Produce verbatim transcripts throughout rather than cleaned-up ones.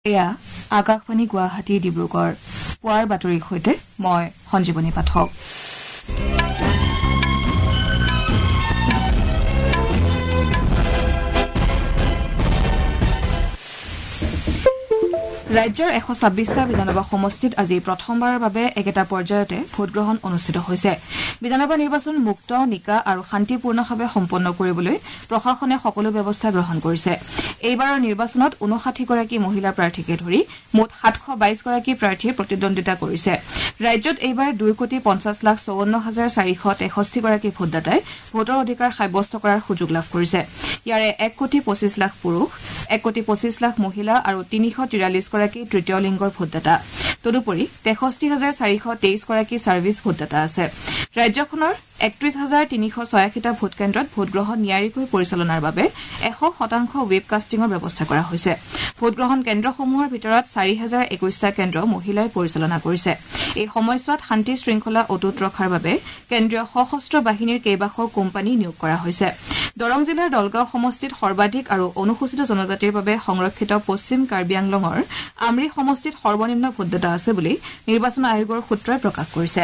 এয়া আকাশবাণী গুৱাহাটী ডিব্ৰুগড় পুৱাৰ বাতৰিৰ সৈতে মই সঞ্জীৱনী পাঠক। ৰাজ্যৰ এশ ছাব্বিছটা বিধানসভা সমষ্টিত আজি প্ৰথমবাৰৰ বাবে একেটা পৰ্যায়তে ভোটগ্ৰহণ অনুষ্ঠিত হৈছে। বিধানসভা নিৰ্বাচন মুক্ত নিকা আৰু শান্তিপূৰ্ণভাৱে সম্পন্ন কৰিবলৈ প্ৰশাসনে সকলো ব্যৱস্থা গ্ৰহণ কৰিছে। এইবাৰৰ নিৰ্বাচনত ঊনষাঠিগৰাকী মহিলা প্ৰাৰ্থীকে ধৰি মুঠ সাতশ বাইশগৰাকী প্ৰাৰ্থীয়ে প্ৰতিদ্বন্দ্বিতা কৰিছে। ৰাজ্যত এইবাৰ দুই কোটি পঞ্চাছ লাখ চৌৱন্ন হাজাৰ চাৰিশ তেষষ্ঠিগৰাকী ভোটদাতাই ভোটৰ অধিকাৰ সাব্যস্ত কৰাৰ সুযোগ লাভ কৰিছে। ইয়াৰে এক কোটি পঁচিছ লাখ পুৰুষ, এক কোটি পঁচিছ লাখ মহিলা আৰু তিনিশ তিৰাল্লিছ গৰাকী তৃতীয় লিংগৰ ভোটদাতা। তদুপৰি তেষষ্ঠি হাজাৰ চাৰিশ তেইছ গৰাকী ছাৰ্ভিচ ভোটদাতা আছে। ৰাজ্যখনৰ একত্ৰিশ হাজাৰ তিনিশ ছয়াশীটা ভোটকেন্দ্ৰত ভোটগ্ৰহণ নিয়াৰিকৈ পৰিচালনাৰ বাবে এশ শতাংশ ৱেব কাষ্টিঙৰ ব্যৱস্থা কৰা হৈছে। ভোটগ্ৰহণ কেন্দ্ৰসমূহৰ ভিতৰত চাৰি হাজাৰ একৈশটা কেন্দ্ৰ মহিলাই পৰিচালনা কৰিছে। এই সময়ছোৱাত শান্তি শৃংখলা অটুট ৰখাৰ বাবে কেন্দ্ৰীয় সশস্ত্ৰ বাহিনীৰ কেইবাশও কোম্পানী নিয়োগ কৰা হৈছে। দৰং জিলাৰ দলগাঁও সমষ্টিত সৰ্বাধিক আৰু অনুসূচিত জনজাতিৰ বাবে সংৰক্ষিত পশ্চিম কাৰ্বি আংলঙৰ আমৰি সমষ্টিত সৰ্বনিম্ন ভোটদাতা আছে বুলি নিৰ্বাচন আয়োগৰ সূত্ৰই প্ৰকাশ কৰিছে।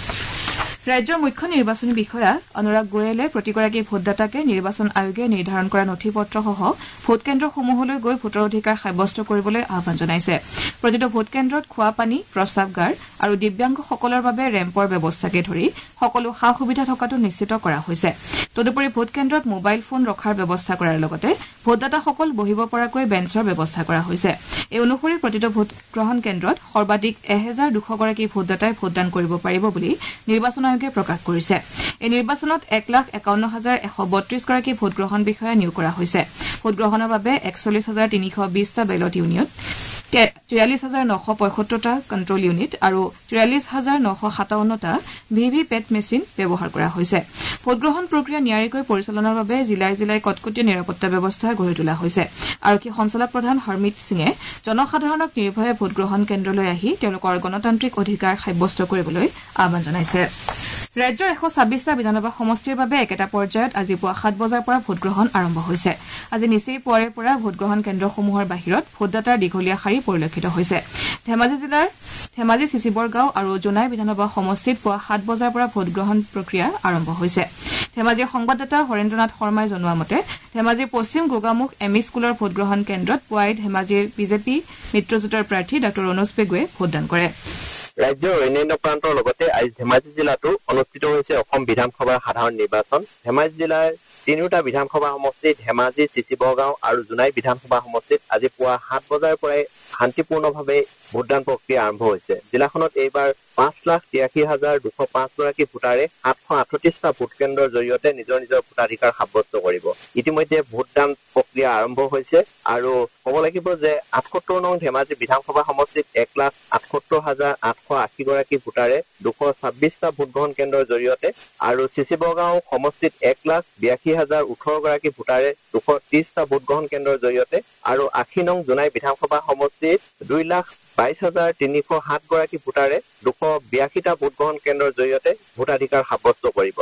ৰাজ্যৰ মুখ্য নিৰ্বাচনী বিষয়া অনুৰাগ গোয়েলে প্ৰতিগৰাকী ভোটদাতাকে নিৰ্বাচন আয়োগে নিৰ্ধাৰণ কৰা নথি পত্ৰসহ ভোটকেন্দ্ৰসমূহলৈ গৈ ভোটৰ অধিকাৰ সাব্যস্ত কৰিবলৈ আহ্বান জনাইছে। প্ৰতিটো ভোটকেন্দ্ৰত খোৱাপানী, প্ৰস্ৰাৱগাৰ আৰু দিব্যাংগসকলৰ বাবে ৰেম্পৰ ব্যৱস্থাকে ধৰি সকলো সা সুবিধা থকাটো নিশ্চিত কৰা হৈছে। তদুপৰি ভোটকেন্দ্ৰত মোবাইল ফোন ৰখাৰ ব্যৱস্থা কৰাৰ লগতে ভোটদাতাসকল বহিব পৰাকৈ বেঞ্চৰ ব্যৱস্থা কৰা হৈছে। এই অনুসৰি প্ৰতিটো ভোটগ্ৰহণ কেন্দ্ৰত সৰ্বাধিক এহেজাৰ দুশগৰাকী ভোটদাতাই ভোটদান কৰিব পাৰিব বুলি নিৰ্বাচন আয়োগে প্ৰকাশ কৰিছে। এই নিৰ্বাচনত এক লাখ একাৱন্ন হাজাৰ এশ বত্ৰিশগৰাকী ভোটগ্ৰহণ বিষয়া নিয়োগ কৰা হৈছে। ভোটগ্ৰহণৰ বাবে একচল্লিছ হাজাৰ তিনিশ বিশটা বেলট ইউনিট, তিয়াল্লিছ হাজাৰ নশ পঁয়সত্তৰটা কণ্ট্ৰল ইউনিট আৰু তিয়াল্লিছ হাজাৰ নশ সাতাৱন্নটা ভি ভি পেট মেচিন ব্যৱহাৰ কৰা হৈছে। ভোটগ্ৰহণ প্ৰক্ৰিয়া নিয়াৰিকৈ পৰিচালনাৰ বাবে জিলাই জিলাই কটকটীয়া নিৰাপত্তা ব্যৱস্থা গঢ়ি তোলা হৈছে। আৰক্ষী সঞ্চালক প্ৰধান হৰমিত সিঙে জনসাধাৰণক নিৰ্ভয়ে ভোটগ্ৰহণ কেন্দ্ৰলৈ আহি তেওঁলোকৰ গণতান্ত্ৰিক অধিকাৰ সাব্যস্ত কৰিবলৈ আহ্বান জনাইছে। ৰাজ্যৰ এশ ছাব্বিছটা বিধানসভা সমষ্টিৰ বাবে একেটা পৰ্যায়ত আজি পুৱা সাত বজাৰ পৰা ভোটগ্ৰহণ আৰম্ভ হৈছে। আজি নিচেই পুৱাৰে পৰা ভোটগ্ৰহণ কেন্দ্ৰসমূহৰ বাহিৰত ভোটদাতাৰ দীঘলীয়া শাৰী পৰিলক্ষিত হৈছে। ধেমাজি জিলাৰ ধেমাজি চিচিবৰগাঁও আৰু জোনাই বিধানসভা সমষ্টিত পুৱা সাত বজাৰ পৰা ভোটগ্ৰহণ প্ৰক্ৰিয়া আৰম্ভ হৈছে। ধেমাজিৰ সংবাদদাতা হৰেন্দ্ৰনাথ শৰ্মাই জনোৱা মতে ধেমাজিৰ পশ্চিম গোগামুখ এম ই স্কুলৰ ভোটগ্ৰহণ কেন্দ্ৰত পুৱাই ধেমাজিৰ বিজেপি মিত্ৰজোঁটৰ প্ৰাৰ্থী ডাঃ ৰণোজ পেগুৱে ভোটদান কৰে। ৰাজ্যৰ অন্যান্য প্ৰান্তৰ লগতে আজি ধেমাজি জিলাতো অনুষ্ঠিত হৈছে অসম বিধানসভাৰ সাধাৰণ নিৰ্বাচন। ধেমাজি জিলাৰ তিনিওটা বিধানসভা সমষ্টি ধেমাজি, চিচিবৰগাঁও আৰু জোনাই বিধানসভা সমষ্টিত আজি পুৱা সাত বজাৰ পৰাই শান্তিপূৰ্ণভাৱে ভোটদান প্ৰক্ৰিয়া আৰম্ভ হৈছে। জিলাখনত এইবাৰ পাঁচ লাখ তিৰাশী হাজাৰ দুশ পাঁচগৰাকী ভোটাৰে সাতশ আঠত্ৰিশটা ভোটকেন্দ্ৰৰ জৰিয়তে নিজৰ নিজৰ ভোটাধিকাৰ সাব্যস্ত কৰিব। ইতিমধ্যে ভোটদান প্ৰক্ৰিয়া আৰম্ভ হৈছে আৰু ক'ব লাগিব যে আঠসত্তৰ নং ধেমাজি বিধানসভা সমষ্টিত এক লাখ আঠসত্তৰ হাজাৰ আঠশ আশীগৰাকী ভোটাৰে দুশ ছাব্বিছটা ভোটগ্ৰহণ কেন্দ্ৰৰ জৰিয়তে আৰু চিচিবৰগাঁও সমষ্টিত এক লাখ বিৰাশী হাজাৰ ওঠৰগৰাকী ভোটাৰে দুশ ত্ৰিশটা ভোটগ্ৰহণ কেন্দ্ৰৰ জৰিয়তে আৰু আশী নং জোনাই বিধানসভা সমষ্টিত দুই লাখ বাইশ হাজাৰ তিনিশ সাতগৰাকী ভোটাৰে দুশ বিৰাশীটা ভোটগ্ৰহণ কেন্দ্ৰৰ জৰিয়তে ভোটাধিকাৰ সাব্যস্ত কৰিব।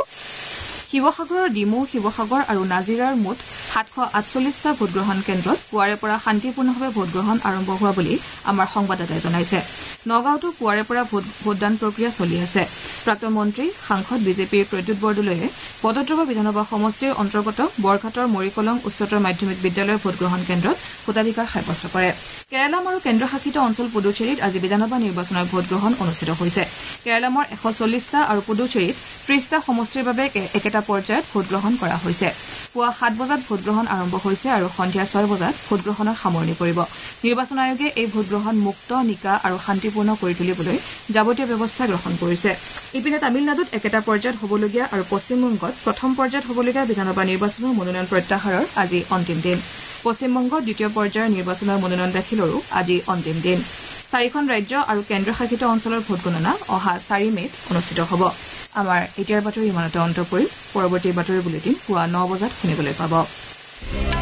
শিৱসাগৰৰ ডিমৌ, শিৱসাগৰ আৰু নাজিৰাৰ মুঠ সাতশ আঠচল্লিছটা ভোটগ্ৰহণ কেন্দ্ৰত পুৱাৰে পৰা শান্তিপূৰ্ণভাৱে ভোটগ্ৰহণ আৰম্ভ হোৱা বুলি আমাৰ সংবাদদাতাই জনাইছে। নগাঁৱতো পুৱাৰে পৰা ভোটদান প্ৰক্ৰিয়া চলি আছে। প্ৰাক্তন মন্ত্ৰী, সাংসদ বিজেপিৰ প্ৰদ্যুৎ বৰদলৈয়ে পদত্ৰৱা বিধানসভা সমষ্টিৰ অন্তৰ্গত বৰঘাটৰ মৰিকলং উচ্চতৰ মাধ্যমিক বিদ্যালয়ৰ ভোটগ্ৰহণ কেন্দ্ৰত ভোটাধিকাৰ সাব্যস্ত কৰে। কেৰালাম আৰু কেন্দ্ৰশাসিত অঞ্চল পুডুচেৰীত আজি বিধানসভা নিৰ্বাচনৰ ভোটগ্ৰহণ অনুষ্ঠিত হৈছে। কেৰালামৰ এশ চল্লিছটা আৰু পুডুচেৰীত ত্ৰিশটা সমষ্টিৰ বাবে একেটা পৰ্যায়ত ভোটগ্ৰহণ কৰা হৈছে। পুৱা সাত বজাত ভোটগ্ৰহণ আৰম্ভ হৈছে আৰু সন্ধিয়া ছয় বজাত ভোটগ্ৰহণৰ সামৰণি পৰিব। নিৰ্বাচন আয়োগে এই ভোটগ্ৰহণ মুক্ত, নিকা আৰু শান্তিপূৰ্ণ কৰি তুলিবলৈ যাৱতীয় ব্যৱস্থা গ্ৰহণ কৰিছে। ইপিনে তামিলনাডুত একেটা পৰ্যায়ত হ'বলগীয়া আৰু পশ্চিমবংগত প্ৰথম পৰ্যায়ত হ'বলগীয়া বিধানসভা নিৰ্বাচনৰ মনোনয়ন প্ৰত্যাহাৰৰ আজি অন্তিম দিন। পশ্চিমবংগত দ্বিতীয় পৰ্যায়ৰ নিৰ্বাচনৰ মনোনয়ন দাখিলৰো আজি অন্তিম দিন। চাৰিখন ৰাজ্য আৰু কেন্দ্ৰশাসিত অঞ্চলৰ ভোটগণনা অহা চাৰি মে'ত অনুষ্ঠিত হ'ব। আমাৰ এতিয়াৰ বাতৰি ইমানতে অন্ত পৰিল। পৰৱৰ্তী বাতৰি বুলেটিন পুৱা ন বজাত শুনিবলৈ পাব।